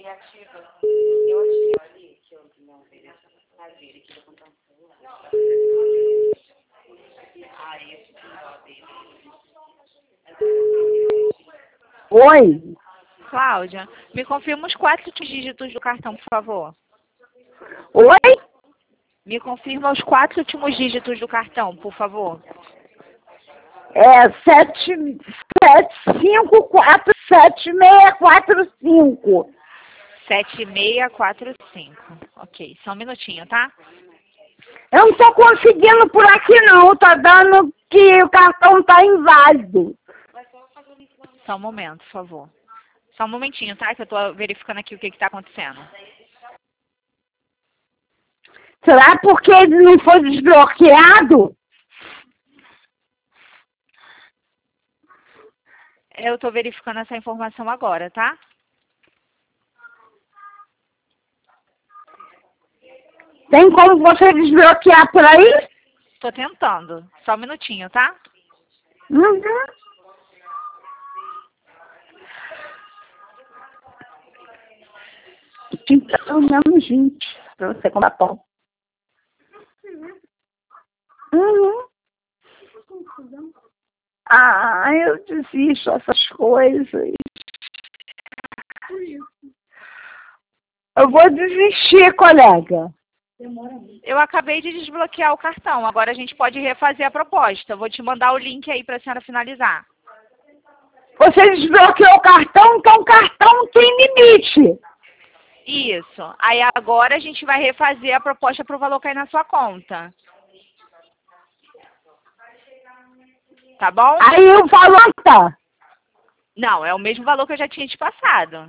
Oi? Cláudia, me confirma os 4 dígitos do cartão, por favor. Oi? Me confirma os 4 últimos dígitos do cartão, por favor. É 7547645. 7645. Ok, só um minutinho, tá? Eu não tô conseguindo por aqui não, tá dando que o cartão tá inválido. Só um momento, por favor. Só um momentinho, tá? Que eu tô verificando aqui o que tá acontecendo. Será porque ele não foi desbloqueado? Eu tô verificando essa informação agora, tá? Tem como você desbloquear por aí? Tô tentando. Só um minutinho, tá? Uhum. Tinha que estar mesmo, gente, pra você comprar pão. Uhum. Ah, eu desisto dessas coisas. Eu vou desistir, colega. Eu acabei de desbloquear o cartão. Agora a gente pode refazer a proposta. Vou te mandar o link aí pra senhora finalizar. Você desbloqueou o cartão, então o cartão tem limite. Isso. Aí agora a gente vai refazer a proposta pro valor cair na sua conta. Tá bom? Aí o valor tá. Não, é o mesmo valor que eu já tinha te passado.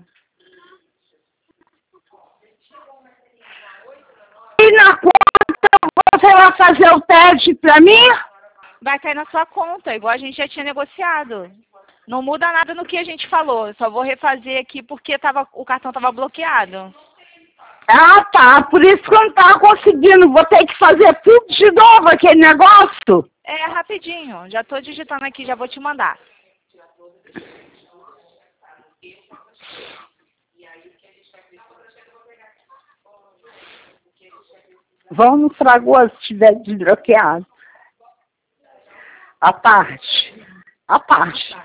E na conta você vai fazer o teste pra mim? Vai cair na sua conta, igual a gente já tinha negociado. Não muda nada no que a gente falou. Eu só vou refazer aqui porque o cartão estava bloqueado. Ah, tá. Por isso que eu não tava conseguindo. Vou ter que fazer tudo de novo aquele negócio. É, rapidinho. Já estou digitando aqui, já vou te mandar. Vamos no Fragoso se tiver desbloqueado. A parte. A parte.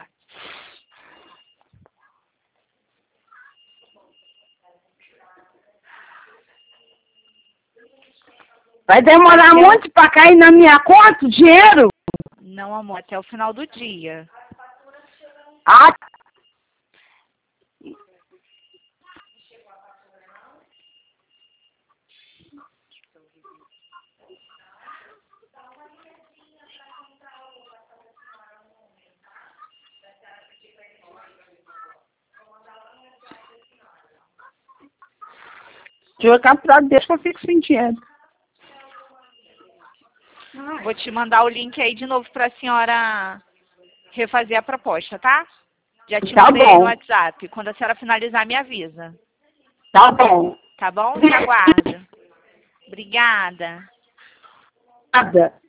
Vai demorar muito para cair na minha conta o dinheiro? Não, amor, até o final do dia. Ah, jogar pra Deus que eu fico sem dinheiro. Vou te mandar o link aí de novo para a senhora refazer a proposta, tá? Já te Tá mandei aí no bom. WhatsApp. Quando a senhora finalizar, me avisa. Tá bom. Tá bom? Te aguardo. Obrigada. Nada.